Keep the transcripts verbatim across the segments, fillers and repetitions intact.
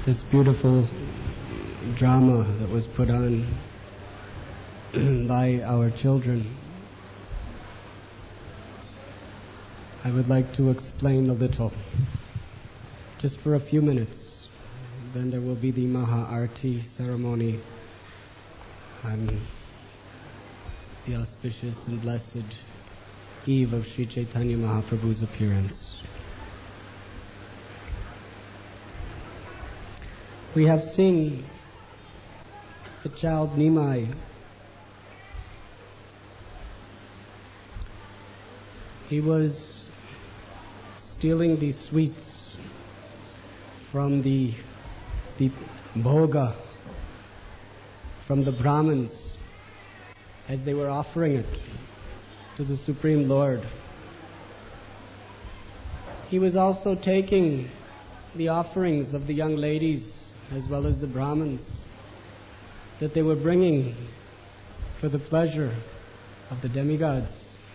this beautiful drama that was put on by our children, I would like to explain a little, just for a few minutes. Then there will be the Maha Arti ceremony on the auspicious and blessed eve of Sri Chaitanya Mahaprabhu's appearance. We have seen the child Nimai. He was stealing the sweets from the, the bhoga, from the Brahmins, as they were offering it to the Supreme Lord. He was also taking the offerings of the young ladies as well as the Brahmins that they were bringing for the pleasure of the demigods.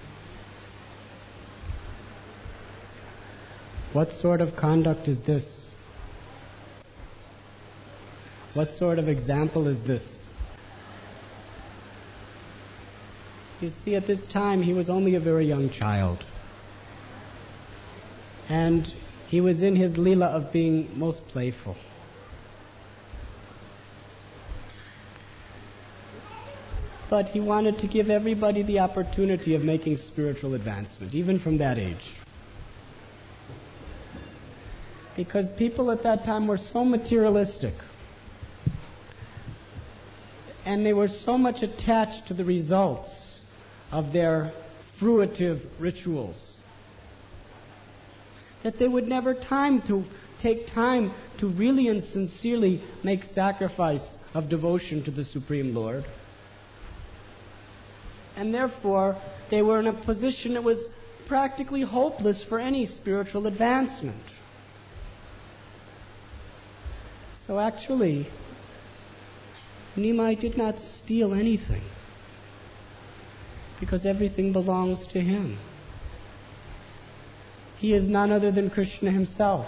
What sort of conduct is this? What sort of example is this? You see, at this time he was only a very young child. And he was in his leela of being most playful. But he wanted to give everybody the opportunity of making spiritual advancement, even from that age. Because people at that time were so materialistic, and they were so much attached to the results of their fruitive rituals, that they would never time to take time to really and sincerely make sacrifice of devotion to the Supreme Lord. And therefore, they were in a position that was practically hopeless for any spiritual advancement. So actually, Nimai did not steal anything, because everything belongs to him. He is none other than Krishna himself.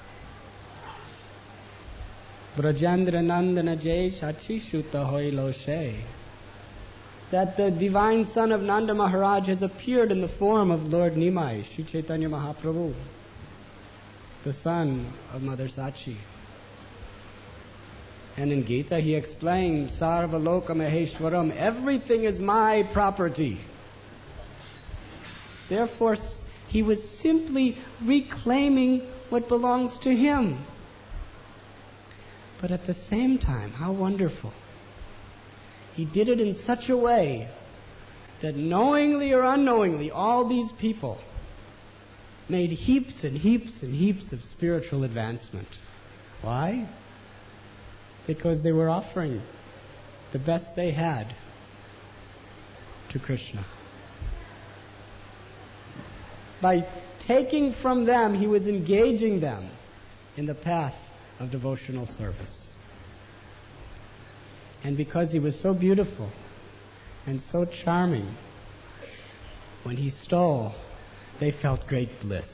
Brajendra Nandana Jai Shachi Shuta Hoi Lo She. That the divine son of Nanda Maharaj has appeared in the form of Lord Nimai, Sri Chaitanya Mahaprabhu, the son of Mother Sachi. And in Gita he explained, Sarva Loka Maheshwaram, everything is my property. Therefore, he was simply reclaiming what belongs to him. But at the same time, how wonderful. He did it in such a way that knowingly or unknowingly, all these people made heaps and heaps and heaps of spiritual advancement. Why? Because they were offering the best they had to Krishna. By taking from them, he was engaging them in the path of devotional service. And because he was so beautiful and so charming, when he stole, they felt great bliss.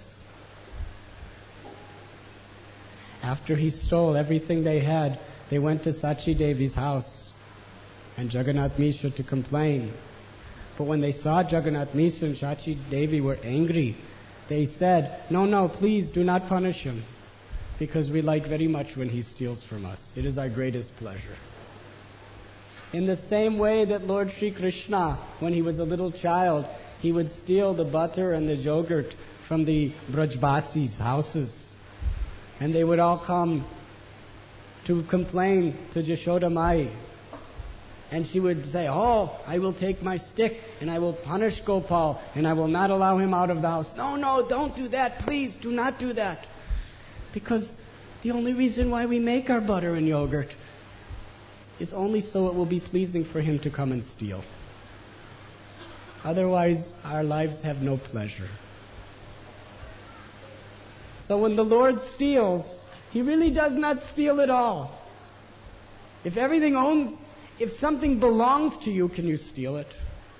After he stole everything they had, they went to Sachi Devi's house and Jagannath Mishra to complain. But when they saw Jagannath Mishra and Sachi Devi were angry, they said, no, no, please do not punish him, because we like very much when he steals from us. It is our greatest pleasure. In the same way that Lord Sri Krishna, when he was a little child, he would steal the butter and the yogurt from the Brajbasis' houses. And they would all come to complain to Jashoda Mai. And she would say, oh, I will take my stick and I will punish Gopal and I will not allow him out of the house. No, no, don't do that. Please do not do that. Because the only reason why we make our butter and yogurt is only so it will be pleasing for him to come and steal. Otherwise, our lives have no pleasure. So when the Lord steals, he really does not steal at all. If everything owns, if something belongs to you, can you steal it?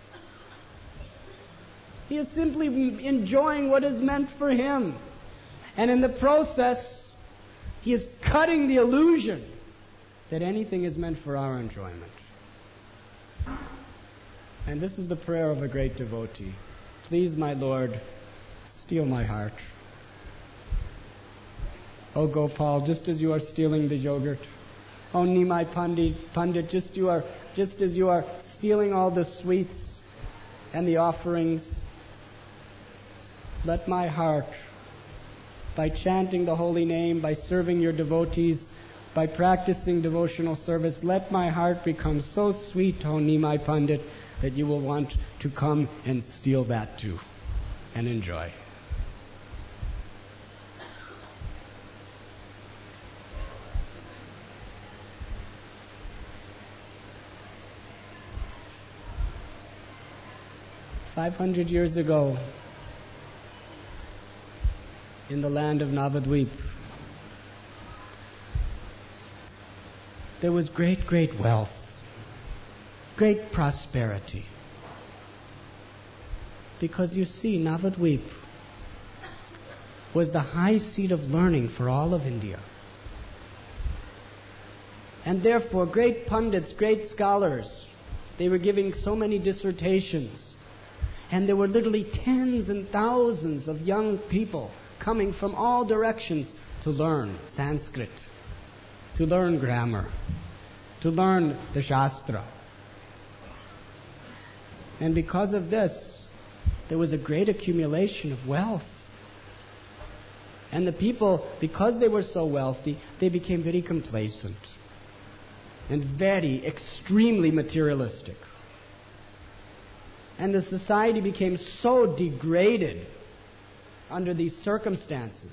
He is simply enjoying what is meant for him. And in the process, He is cutting the illusion that anything is meant for our enjoyment. And this is the prayer of a great devotee. Please, my Lord, steal my heart. O Gopal, just as you are stealing the yogurt. O Nimai Pandit, Pandit, just you are, just as you are stealing all the sweets and the offerings, let my heart, by chanting the holy name, by serving your devotees, by practicing devotional service, let my heart become so sweet, O Nimai Pandit, that you will want to come and steal that too and enjoy. Five hundred years ago, in the land of Navadvip, there was great, great wealth, great prosperity. Because you see, Navadvip was the high seat of learning for all of India. And therefore, great pundits, great scholars, they were giving so many dissertations. And there were literally tens and thousands of young people coming from all directions to learn Sanskrit, to learn grammar, to learn the Shastra. And because of this, there was a great accumulation of wealth. And the people, because they were so wealthy, they became very complacent and very extremely materialistic. And the society became so degraded under these circumstances.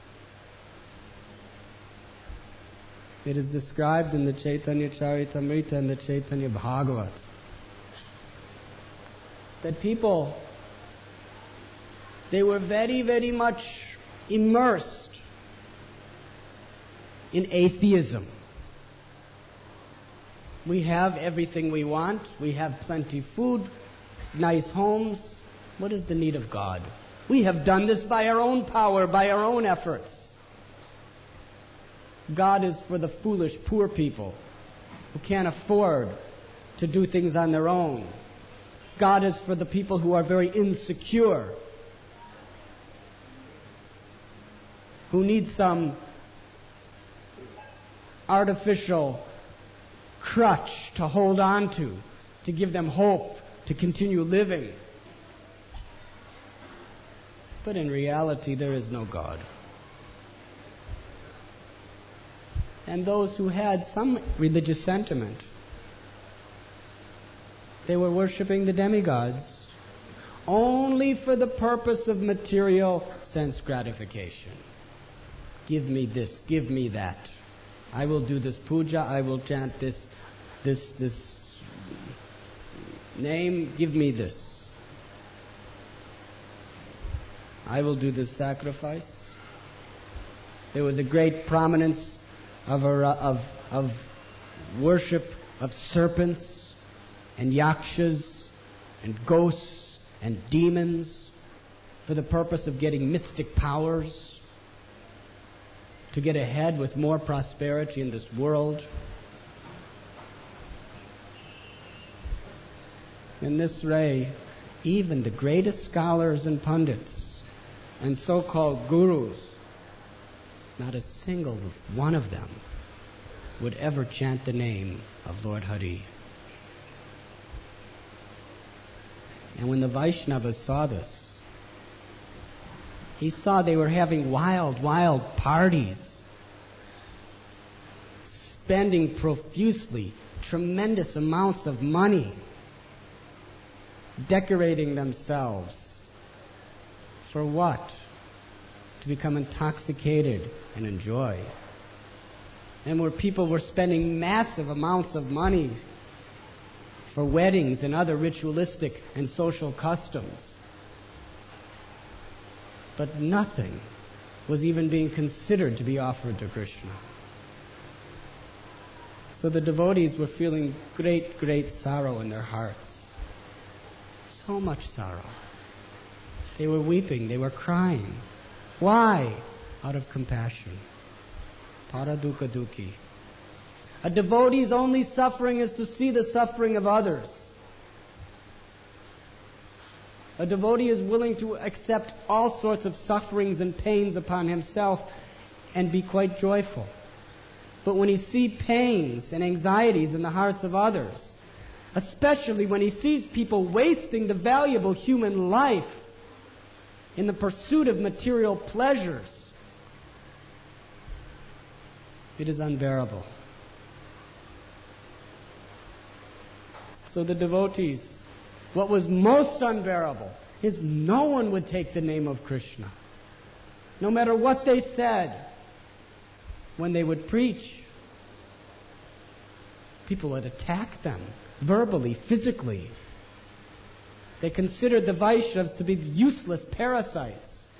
It is described in the Chaitanya Charitamrita and the Chaitanya Bhagavat that people, they were very, very much immersed in atheism. We have everything we want. We have plenty of food, nice homes. What is the need of God? We have done this by our own power, by our own efforts. God is for the foolish, poor people who can't afford to do things on their own. God is for the people who are very insecure, who need some artificial crutch to hold on to, to give them hope, to continue living. But in reality, there is no God. And those who had some religious sentiment, they were worshipping the demigods only for the purpose of material sense gratification. Give me this, give me that. I will do this puja, I will chant this, this, this name, give me this. I will do this sacrifice. There was a great prominence of, a, of, of worship of serpents and yakshas and ghosts and demons for the purpose of getting mystic powers, to get ahead with more prosperity in this world. In this way, even the greatest scholars and pundits and so-called gurus, not a single one of them would ever chant the name of Lord Hari. And when the Vaishnavas saw this, he saw they were having wild, wild parties, spending profusely tremendous amounts of money, decorating themselves. For what? To become intoxicated and enjoy. And where people were spending massive amounts of money for weddings and other ritualistic and social customs. But nothing was even being considered to be offered to Krishna. So the devotees were feeling great, great sorrow in their hearts. So much sorrow. They were weeping, they were crying. Why? Out of compassion. Paraduka Duki. A devotee's only suffering is to see the suffering of others. A devotee is willing to accept all sorts of sufferings and pains upon himself and be quite joyful. But when he sees pains and anxieties in the hearts of others, especially when he sees people wasting the valuable human life in the pursuit of material pleasures, it is unbearable. So the devotees, what was most unbearable is no one would take the name of Krishna. No matter what they said, when they would preach, people would attack them verbally, physically. They considered the Vaishnavas to be useless parasites.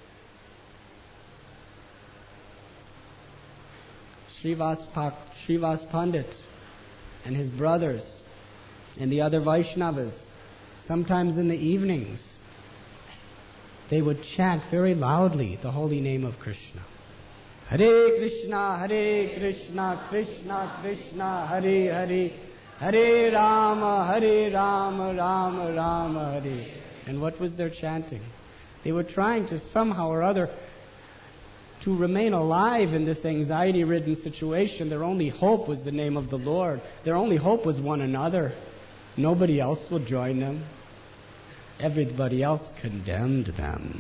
Srivas, Srivas Pandit and his brothers and the other Vaishnavas, sometimes in the evenings, they would chant very loudly the holy name of Krishna. Hare Krishna, Hare Krishna, Krishna Krishna, Hare Hare, Hare Rama, Hare Rama, Rama Rama, Hare. And what was their chanting? They were trying to somehow or other to remain alive in this anxiety-ridden situation. Their only hope was the name of the Lord. Their only hope was one another. Nobody else would join them. Everybody else condemned them.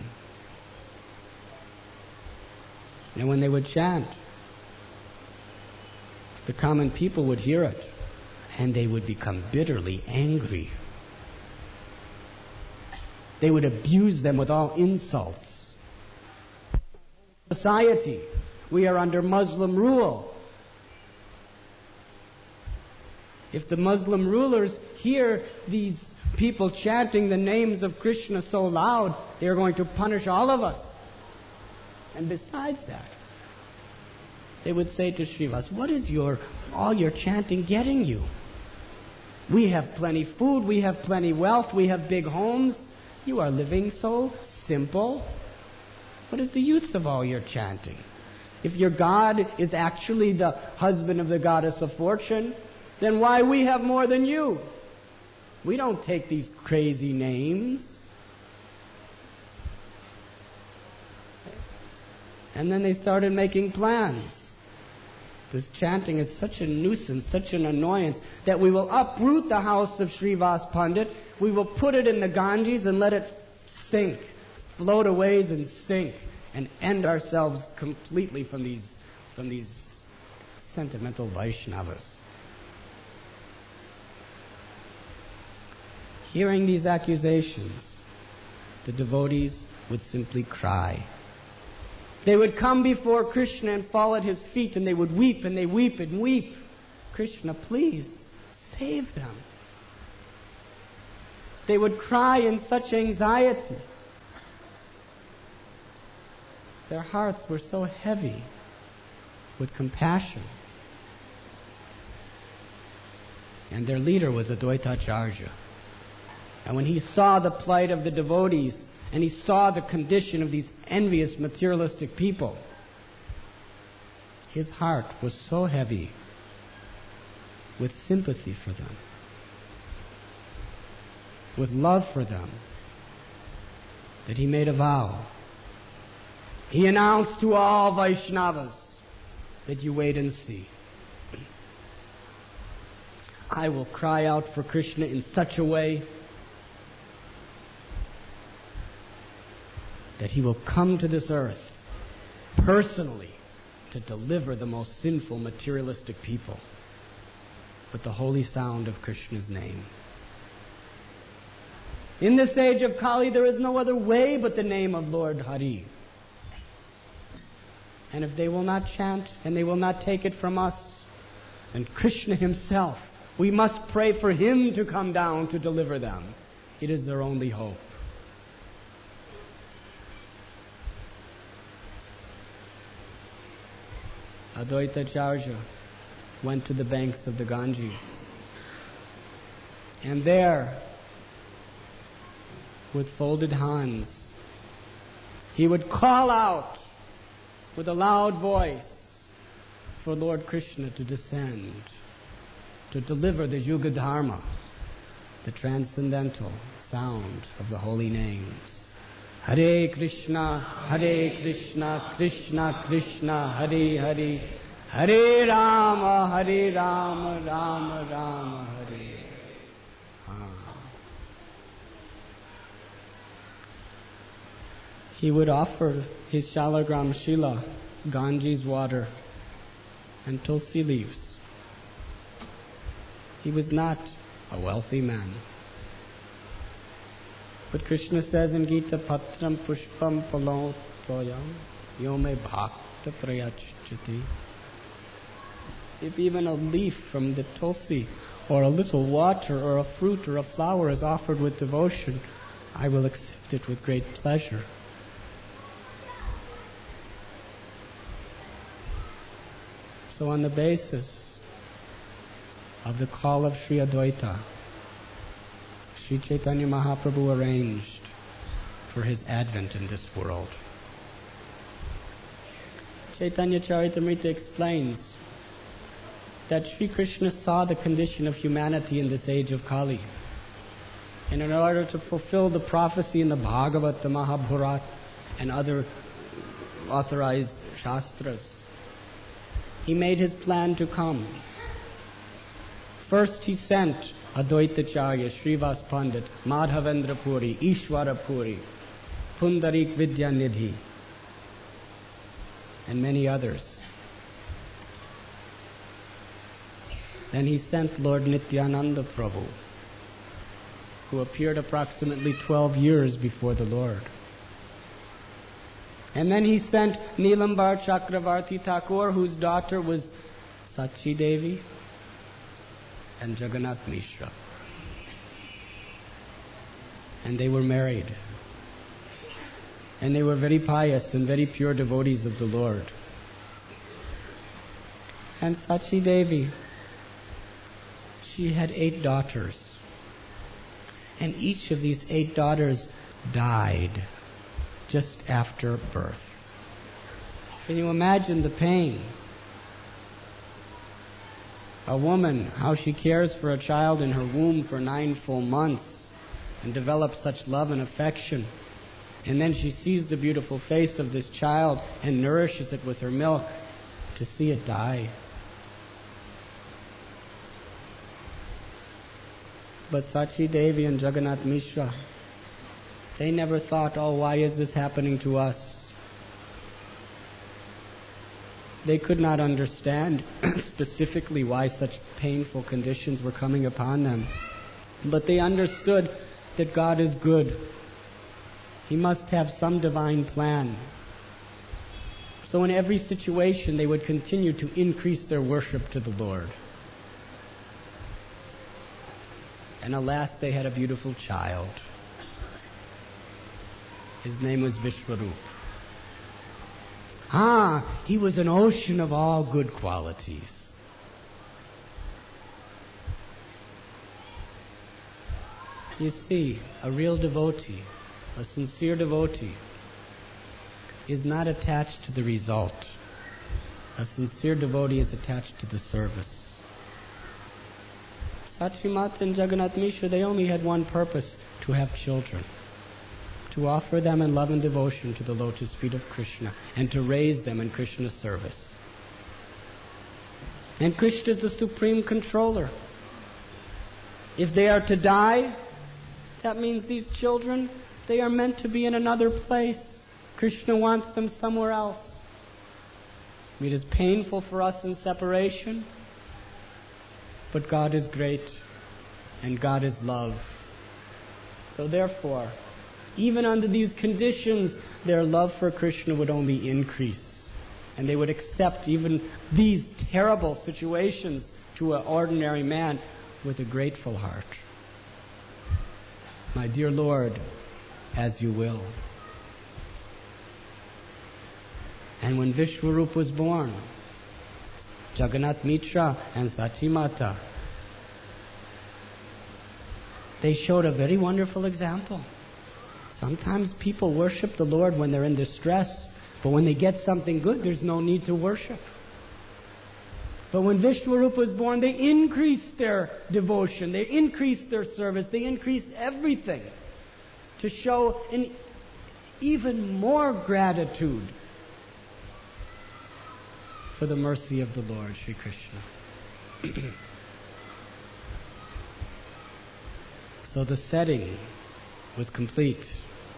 And when they would chant, the common people would hear it, and they would become bitterly angry. They would abuse them with all insults. Society, we are under Muslim rule. If the Muslim rulers hear these people chanting the names of Krishna so loud, they are going to punish all of us. And besides that, they would say to Srivas, what is your all your chanting getting you? We have plenty food, we have plenty wealth, we have big homes. You are living so simple. What is the use of all your chanting? If your God is actually the husband of the goddess of fortune, then why we have more than you? We don't take these crazy names. And then they started making plans. This chanting is such a nuisance, such an annoyance, that we will uproot the house of Srivas Pandit, we will put it in the Ganges and let it sink, float away and sink, and end ourselves completely from these, from these sentimental Vaishnavas. Hearing these accusations, the devotees would simply cry. They would come before Krishna and fall at his feet, and they would weep and they weep and weep. Krishna, please, save them. They would cry in such anxiety. Their hearts were so heavy with compassion. And their leader was Advaitacharya. And when he saw the plight of the devotees, and he saw the condition of these envious materialistic people, his heart was so heavy with sympathy for them, with love for them, that he made a vow. He announced to all Vaishnavas that you wait and see. I will cry out for Krishna in such a way that he will come to this earth personally to deliver the most sinful materialistic people with the holy sound of Krishna's name. In this age of Kali, there is no other way but the name of Lord Hari. And if they will not chant and they will not take it from us, then Krishna himself, we must pray for him to come down to deliver them. It is their only hope. Advaitacharya went to the banks of the Ganges. And there, with folded hands, he would call out with a loud voice, for Lord Krishna to descend, to deliver the Yuga Dharma, the transcendental sound of the holy names. Hare Krishna, Hare Krishna, Krishna Krishna, Hare Hare, Hare Rama, Hare Rama, Rama Rama, Hare. Ah. He would offer his Shalagram Shila, Ganges water, and tulsi leaves. He was not a wealthy man. But Krishna says in Gita, Patram Pushpam Palo Toyam Yome Bhakta Prayachati. If even a leaf from the tulsi, or a little water, or a fruit, or a flower is offered with devotion, I will accept it with great pleasure. So on the basis of the call of Sri Advaita, Sri Chaitanya Mahaprabhu arranged for his advent in this world. Chaitanya Charitamrita explains that Sri Krishna saw the condition of humanity in this age of Kali. And in order to fulfill the prophecy in the Bhagavad, the Mahabharat, and other authorized Shastras, he made his plan to come. First he sent Advaitacharya, Srivas Pandit, Madhavendra Puri, Ishwara Puri, Pundarik Vidyanidhi, and many others. Then he sent Lord Nityananda Prabhu, who appeared approximately twelve years before the Lord. And then he sent Nilambar Chakravarti Thakur, whose daughter was Sachi Devi and Jagannath Mishra. And they were married. And they were very pious and very pure devotees of the Lord. And Sachi Devi, she had eight daughters. And each of these eight daughters died just after birth. Can you imagine the pain? A woman, how she cares for a child in her womb for nine full months and develops such love and affection. And then she sees the beautiful face of this child and nourishes it with her milk, to see it die. But Sachi Devi and Jagannath Mishra, they never thought, oh, why is this happening to us? They could not understand specifically why such painful conditions were coming upon them. But they understood that God is good. He must have some divine plan. So in every situation they would continue to increase their worship to the Lord. And alas, they had a beautiful child. His name was Vishwarup. Ah, he was an ocean of all good qualities. You see, a real devotee, a sincere devotee, is not attached to the result. A sincere devotee is attached to the service. Sachimata and Jagannath Mishra, they only had one purpose: to have children, to offer them in love and devotion to the lotus feet of Krishna, and to raise them in Krishna's service. And Krishna is the supreme controller. If they are to die, that means these children, they are meant to be in another place. Krishna wants them somewhere else. It is painful for us in separation, but God is great, and God is love. So therefore, even under these conditions, their love for Krishna would only increase. And they would accept even these terrible situations to an ordinary man with a grateful heart. My dear Lord, as you will. And when Vishwarup was born, Jagannath Mishra and Sachimata, they showed a very wonderful example. Sometimes people worship the Lord when they're in distress, but when they get something good, there's no need to worship. But when Vishwarupa was born, they increased their devotion, they increased their service, they increased everything to show an even more gratitude for the mercy of the Lord, Sri Krishna. So the setting was complete.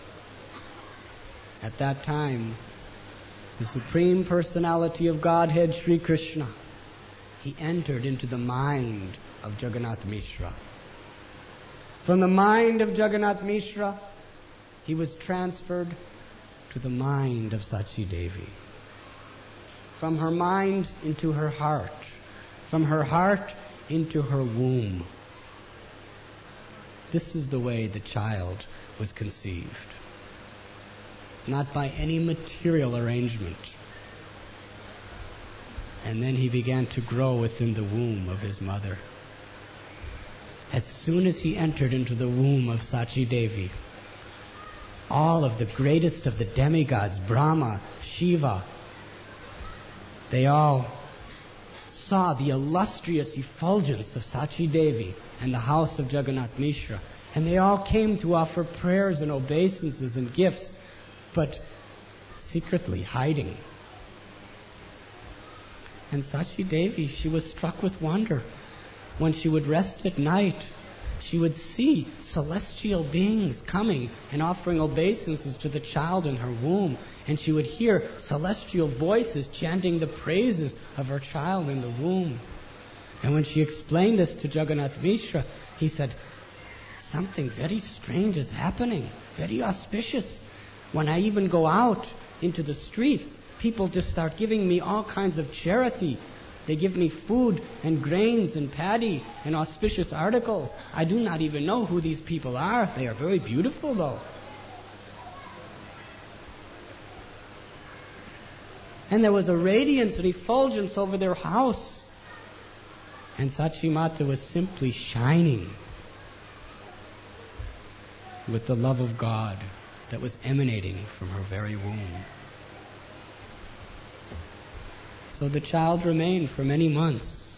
At that time, the Supreme Personality of Godhead, Sri Krishna, he entered into the mind of Jagannath Mishra. From the mind of Jagannath Mishra, he was transferred to the mind of Sachi Devi. From her mind into her heart. From her heart into her womb. This is the way the child was conceived. Not by any material arrangement. And then he began to grow within the womb of his mother. As soon as he entered into the womb of Sachi Devi, all of the greatest of the demigods, Brahma, Shiva, they all saw the illustrious effulgence of Sachi Devi and the house of Jagannath Mishra, and they all came to offer prayers and obeisances and gifts, but secretly hiding. And Sachi Devi, she was struck with wonder. When she would rest at night, she would see celestial beings coming and offering obeisances to the child in her womb. And she would hear celestial voices chanting the praises of her child in the womb. And when she explained this to Jagannath Mishra, he said, something very strange is happening, very auspicious. When I even go out into the streets, people just start giving me all kinds of charity. They give me food and grains and paddy and auspicious articles. I do not even know who these people are. They are very beautiful, though. And there was a radiance, an effulgence over their house. And Sachi Mata was simply shining with the love of God that was emanating from her very womb. So the child remained for many months.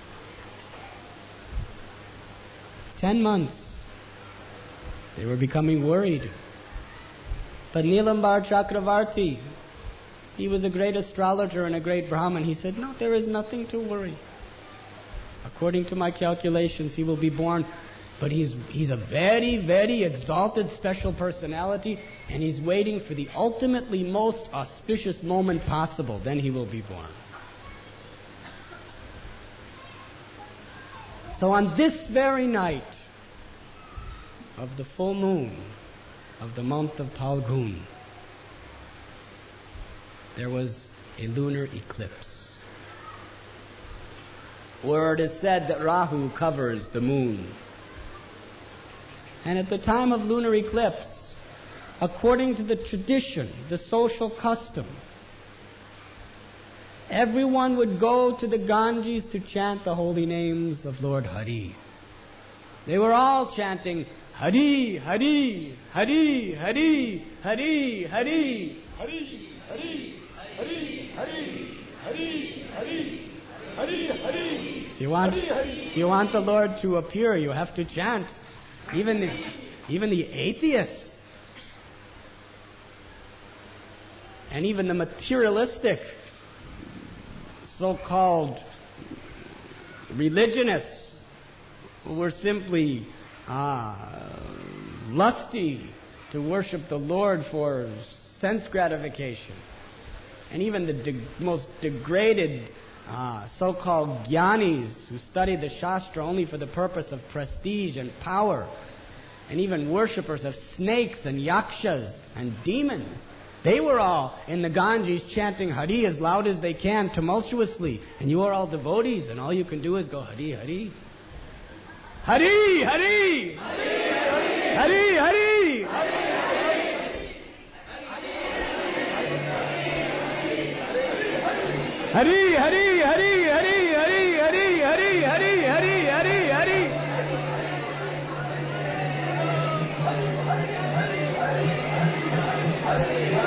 Ten months. They were becoming worried. But Nilambar Chakravarti, he was a great astrologer and a great Brahmin. He said, no, there is nothing to worry. According to my calculations, he will be born. But he's, he's a very, very exalted special personality, and he's waiting for the ultimately most auspicious moment possible. Then he will be born. So on this very night of the full moon of the month of Phalgun, there was a lunar eclipse, where it is said that Rahu covers the moon. And at the time of lunar eclipse, according to the tradition, the social custom, everyone would go to the Ganges to chant the holy names of Lord Hari. They were all chanting Hari, Hari, Hari, Hari, Hari, Hari, Hari, Hari, Hari, Hari, Hari, Hari, Hari, Hari. If you want, if you want the Lord to appear, you have to chant. Even the, even the atheists and even the materialistic so-called religionists who were simply uh, lusty to worship the Lord for sense gratification, and even the de- most degraded uh, so-called jnanis who studied the Shastra only for the purpose of prestige and power, and even worshippers of snakes and yakshas and demons, they were all in the Ganges chanting Hari as loud as they can, tumultuously. And you are all devotees, and all you can do is go Hari, Hari. Hari, Hari! Hari, Hari! Hari, Hari, Hari, Hari, Hari, Hari, Hari, Hari, Hari, Hari, Hari, Hari.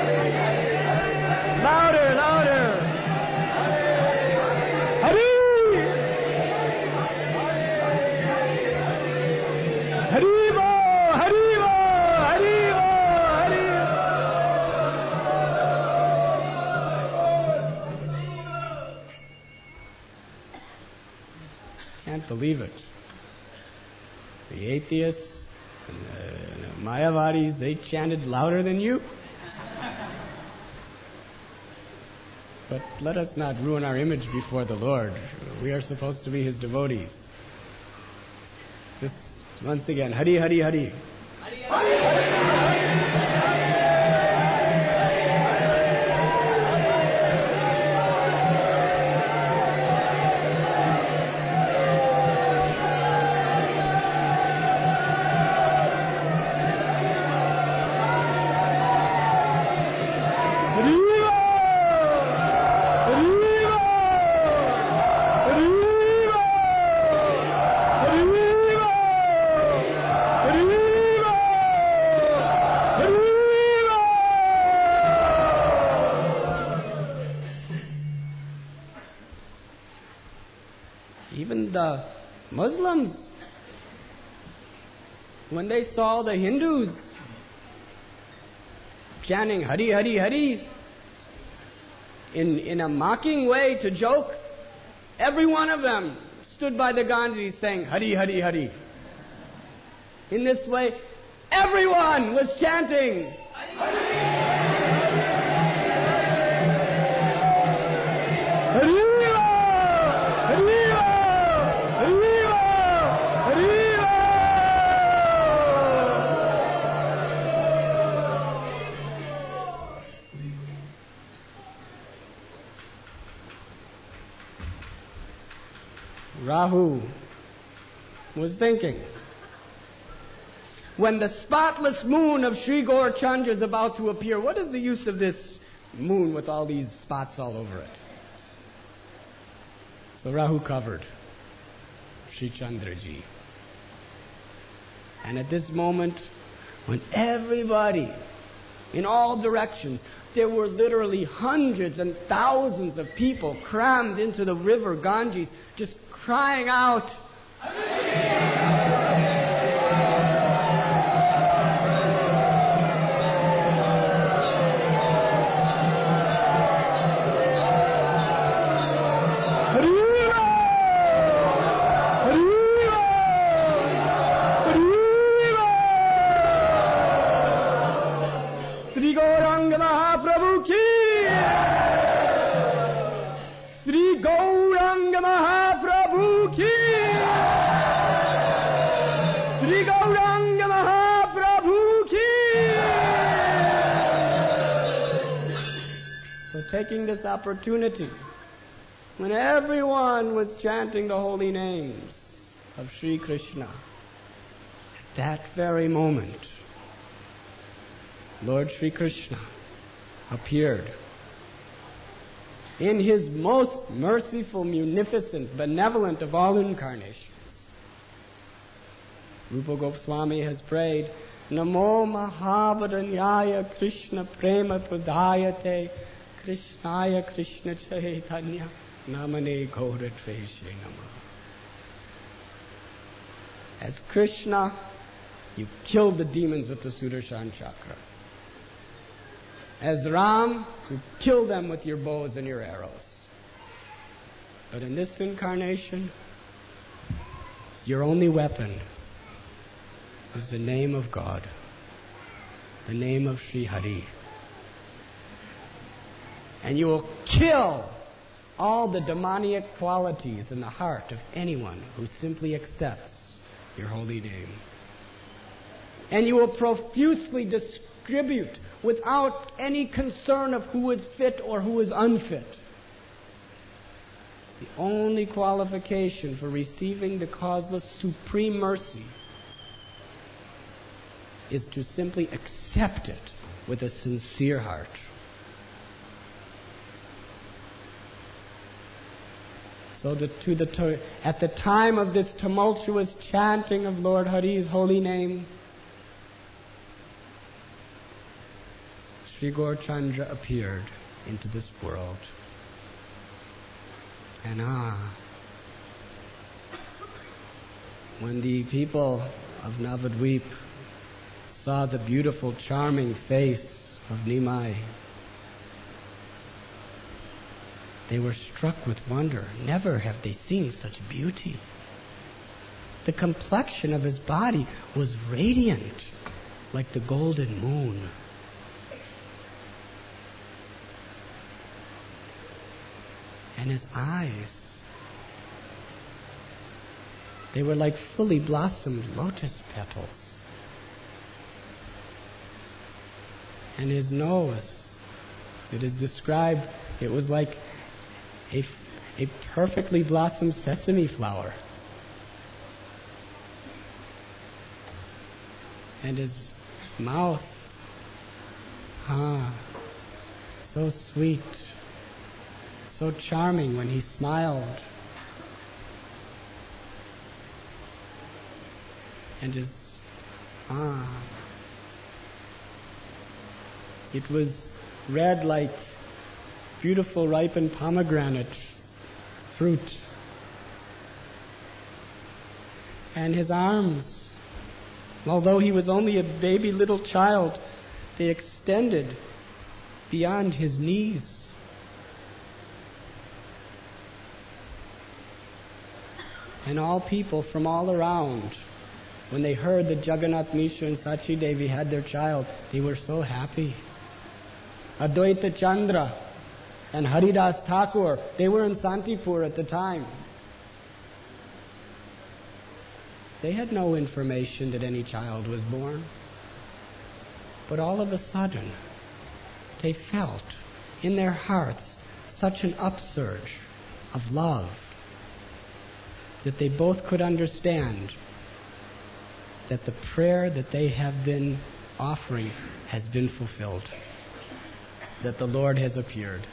Louder, louder. Hari, Can't believe it. The atheists and the, the Mayavadis, they chanted louder than you. But let us not ruin our image before the Lord. We are supposed to be His devotees. Just once again, Hari Hari Hari. Hari Hari Hari. Even the Muslims, when they saw the Hindus chanting Hari Hari Hari in, in a mocking way to joke, every one of them stood by the Ganges saying Hari Hari Hari. In this way, everyone was chanting Hari Hari. Rahu was thinking, when the spotless moon of Sri Gaur Chandra is about to appear, what is the use of this moon with all these spots all over it? So Rahu covered Sri Chandraji. And at this moment, when everybody, in all directions, there were literally hundreds and thousands of people crammed into the river Ganges, just crying out, Sri Gauranga Mahaprabhu ki! Sri Gauranga Mahaprabhu ki! Sri Gauranga Mahaprabhu ki! So taking this opportunity, when everyone was chanting the holy names of Sri Krishna, at that very moment, Lord Sri Krishna appeared in His most merciful, munificent, benevolent of all incarnations. Rupa Goswami has prayed, Namo Mahabharanyaya Krishna Prema Pradayate Krishnaya Krishna Chaitanya Namane Gauratreshe Namah. As Krishna, you killed the demons with the Sudarshan Chakra. As Ram, you kill them with your bows and your arrows. But in this incarnation, your only weapon is the name of God, the name of Sri Hari. And you will kill all the demoniac qualities in the heart of anyone who simply accepts your holy name. And you will profusely distribute without any concern of who is fit or who is unfit. The only qualification for receiving the causeless supreme mercy is to simply accept it with a sincere heart. So that to the at the time of this tumultuous chanting of Lord Hari's holy name, Sri Gaur Chandra appeared into this world. And ah, when the people of Navadvip saw the beautiful, charming face of Nimai, they were struck with wonder. Never have they seen such beauty. The complexion of his body was radiant, like the golden moon. And his eyes, they were like fully blossomed lotus petals. And his nose, it is described, it was like a, a perfectly blossomed sesame flower. And his mouth, ah, so sweet, so charming when he smiled. And his, ah, it was red like beautiful ripened pomegranate fruit. And his arms, although he was only a baby little child, they extended beyond his knees. And all people from all around, when they heard that Jagannath Mishra and Sachi Devi had their child, they were so happy. Advaita Chandra and Haridas Thakur, they were in Santipur at the time. They had no information that any child was born. But all of a sudden, they felt in their hearts such an upsurge of love that they both could understand that the prayer that they have been offering has been fulfilled, that the Lord has appeared.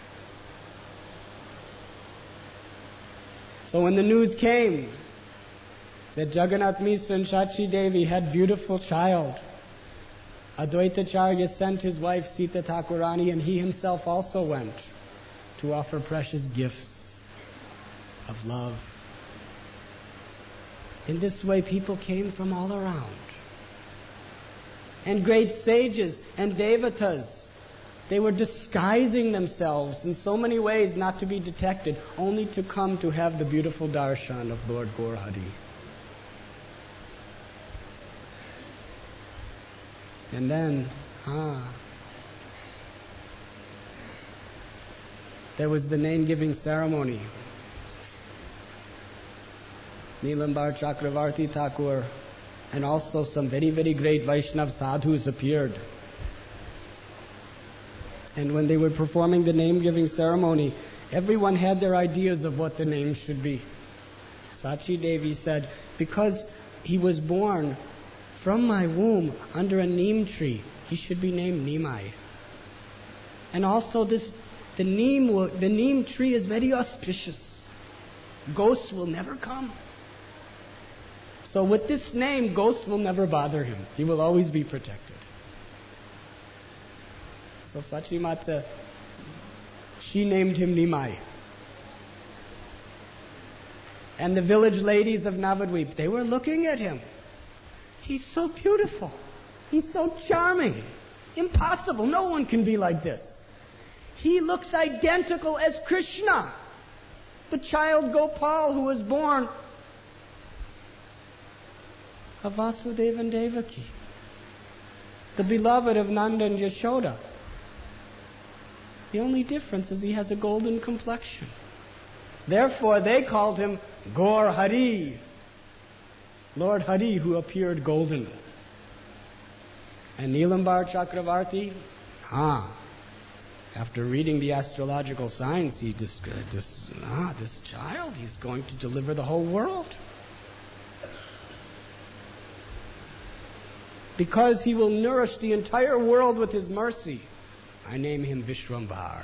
So when the news came that Jagannath Mishra and Sachi Devi had beautiful child, Advaitacharya sent his wife Sita Thakurani, and he himself also went to offer precious gifts of love. In this way, people came from all around. And great sages and devatas, they were disguising themselves in so many ways not to be detected, only to come to have the beautiful darshan of Lord Gaur Hari. And then, ah, there was the name-giving ceremony. Nilambar Chakravarti Thakur and also some very, very great Vaishnav sadhus appeared. And when they were performing the name-giving ceremony, everyone had their ideas of what the name should be. Sachi Devi said, because he was born from my womb under a neem tree, he should be named Nimai. And also this, the neem, the neem tree is very auspicious. Ghosts will never come. So with this name, ghosts will never bother him. He will always be protected. So Sachi Mata, she named him Nimai. And the village ladies of Navadvip, they were looking at him. He's so beautiful. He's so charming. Impossible. No one can be like this. He looks identical as Krishna, the child Gopal who was born of Vasudeva and Devaki, the beloved of Nanda and Yashoda. The only difference is he has a golden complexion. Therefore they called him Gaur Hari, Lord Hari who appeared golden. And Nilambar Chakravarti, ah, after reading the astrological signs, he described this, ah, this child, he's going to deliver the whole world. Because he will nourish the entire world with his mercy, I name him Vishwambar.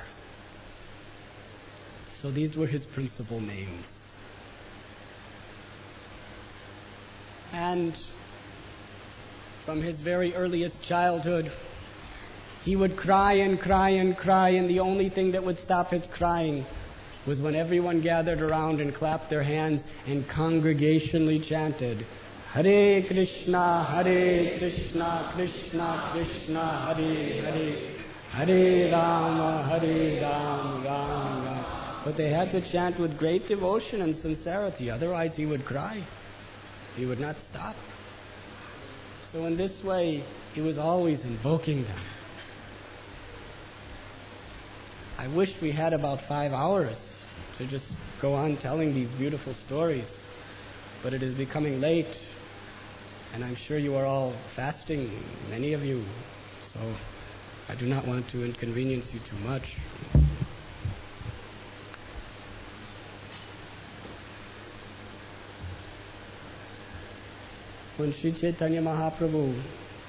So these were his principal names. And from his very earliest childhood, he would cry and cry and cry, and the only thing that would stop his crying was when everyone gathered around and clapped their hands and congregationally chanted, Hare Krishna, Hare Krishna, Krishna Krishna, Hare Hare, Hare Rama, Hare Rama, Rama Rama. But they had to chant with great devotion and sincerity, otherwise he would cry. He would not stop. So in this way, he was always invoking them. I wished we had about five hours to just go on telling these beautiful stories, but it is becoming late, and I'm sure you are all fasting, many of you, so I do not want to inconvenience you too much. When Sri Chaitanya Mahaprabhu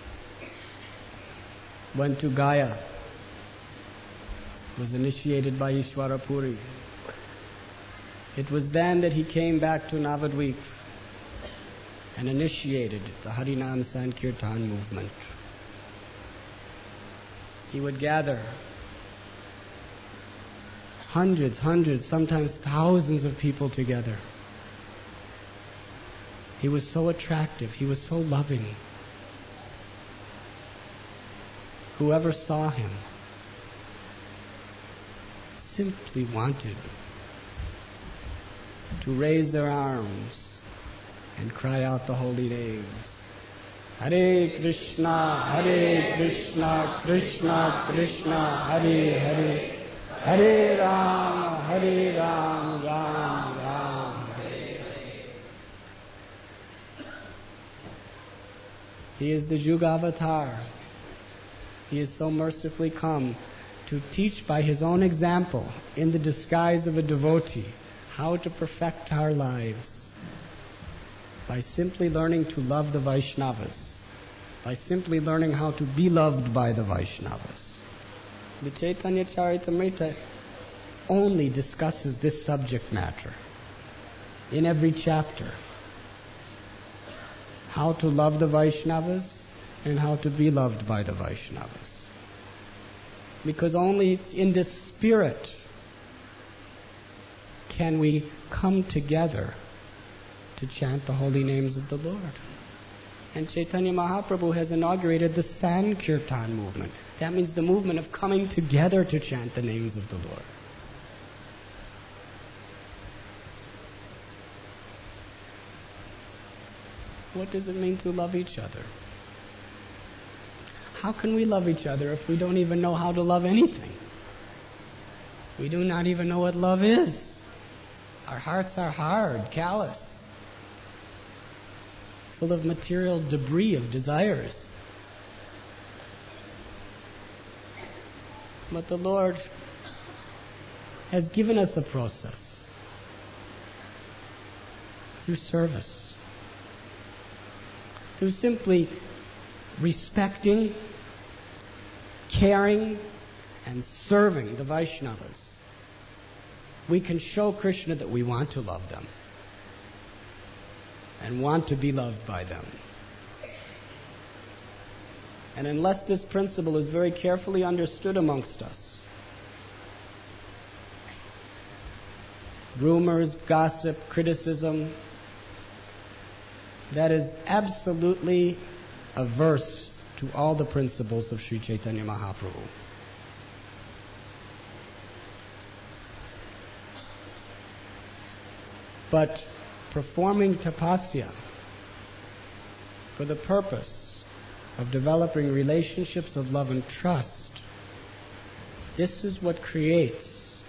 went to Gaya, was initiated by Ishwara Puri, it was then that he came back to Navadvip and initiated the Harinam Sankirtan movement. He would gather hundreds, hundreds, sometimes thousands of people together. He was so attractive. He was so loving. Whoever saw him simply wanted to raise their arms and cry out the holy names. Hare Krishna, Hare Krishna, Krishna Krishna, Hare Hare, Hare Rama, Hare Rama, Rama Rama, Hare Hare. He is the Yuga Avatar. He is so mercifully come to teach by his own example, in the disguise of a devotee, how to perfect our lives by simply learning to love the Vaishnavas, by simply learning how to be loved by the Vaishnavas. The Chaitanya Charitamrita only discusses this subject matter in every chapter. How to love the Vaishnavas and how to be loved by the Vaishnavas. Because only in this spirit can we come together to chant the holy names of the Lord. And Chaitanya Mahaprabhu has inaugurated the Sankirtan movement. That means the movement of coming together to chant the names of the Lord. What does it mean to love each other? How can we love each other if we don't even know how to love anything? We do not even know what love is. Our hearts are hard, callous, full of material debris of desires. But the Lord has given us a process through service, through simply respecting, caring, and serving the Vaishnavas. We can show Krishna that we want to love them and want to be loved by them. And unless this principle is very carefully understood amongst us, rumors, gossip, criticism, that is absolutely averse to all the principles of Sri Chaitanya Mahaprabhu. But performing tapasya for the purpose of developing relationships of love and trust, this is what creates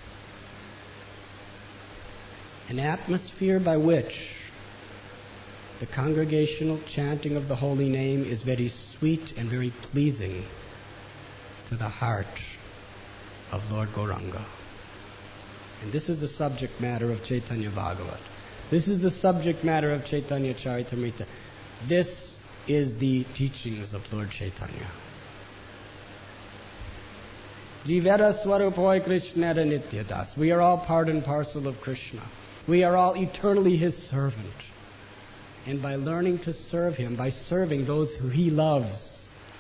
an atmosphere by which the congregational chanting of the holy name is very sweet and very pleasing to the heart of Lord Gauranga. And this is the subject matter of Chaitanya Bhagavat. This is the subject matter of Chaitanya Charitamrita. This is the teachings of Lord Chaitanya. Jivara Swarupoi Krishnara Nityadas. We are all part and parcel of Krishna. We are all eternally His servant. And by learning to serve Him, by serving those who He loves,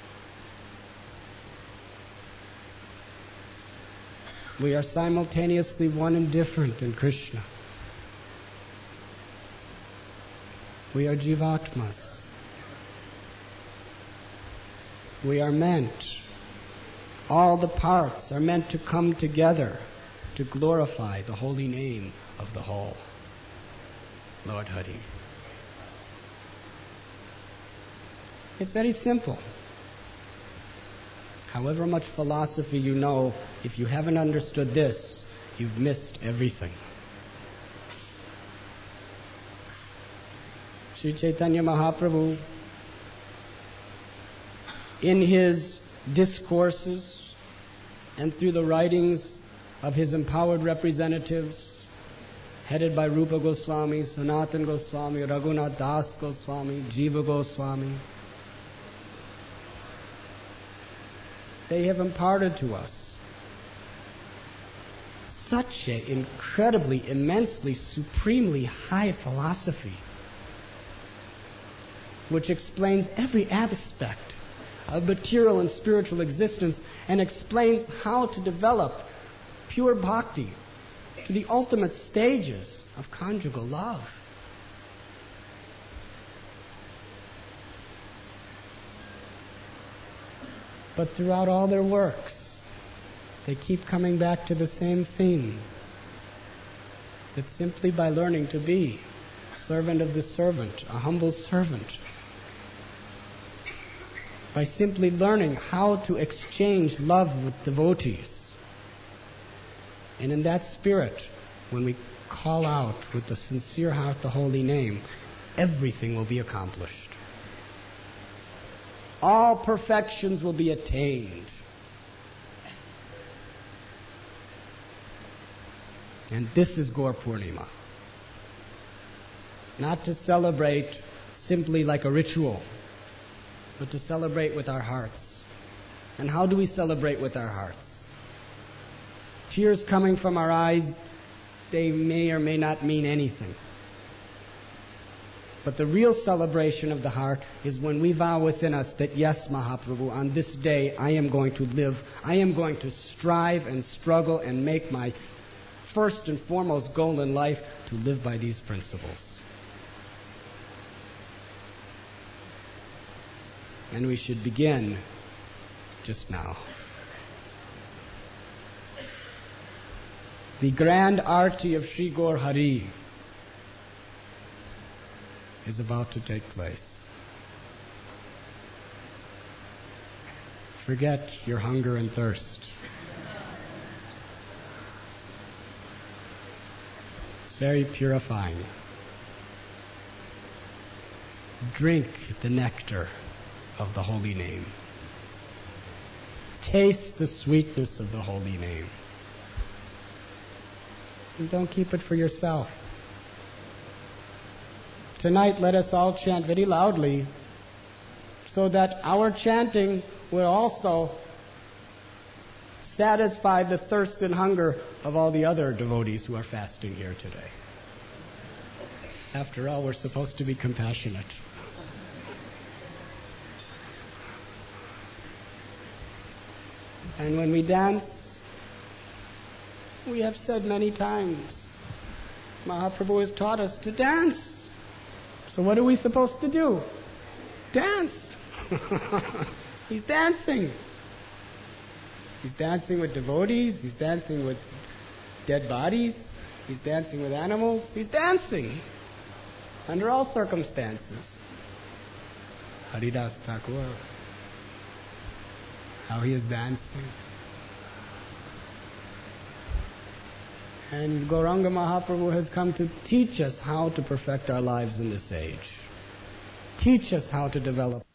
we are simultaneously one and different in Krishna. We are Jivatmas. We are meant, all the parts are meant to come together to glorify the holy name of the whole. Lord Hari. It's very simple. However much philosophy you know, if you haven't understood this, you've missed everything. Sri Chaitanya Mahaprabhu, in his discourses and through the writings of his empowered representatives, headed by Rupa Goswami, Sanatana Goswami, Raghunath Das Goswami, Jiva Goswami, they have imparted to us such an incredibly, immensely, supremely high philosophy which explains every aspect of material and spiritual existence and explains how to develop pure bhakti to the ultimate stages of conjugal love. But throughout all their works, they keep coming back to the same theme, that simply by learning to be servant of the servant, a humble servant, by simply learning how to exchange love with devotees, and in that spirit, when we call out with the sincere heart the holy name, everything will be accomplished. All perfections will be attained. And this is Gaur Purnima. Not to celebrate simply like a ritual, but to celebrate with our hearts. And how do we celebrate with our hearts? Tears coming from our eyes, they may or may not mean anything. But the real celebration of the heart is when we vow within us that, yes, Mahaprabhu, on this day I am going to live, I am going to strive and struggle and make my first and foremost goal in life to live by these principles. And we should begin just now. The grand arti of Sri Gaur Hari is about to take place. Forget your hunger and thirst. It's very purifying. Drink the nectar of the holy name. Taste the sweetness of the holy name. And don't keep it for yourself. Tonight, let us all chant very loudly so that our chanting will also satisfy the thirst and hunger of all the other devotees who are fasting here today. After all, we're supposed to be compassionate. And when we dance, we have said many times, Mahaprabhu has taught us to dance. So what are we supposed to do? Dance. He's dancing. He's dancing with devotees. He's dancing with dead bodies. He's dancing with animals. He's dancing under all circumstances. Haridas Thakur, how he is dancing. And Gauranga Mahaprabhu has come to teach us how to perfect our lives in this age. Teach us how to develop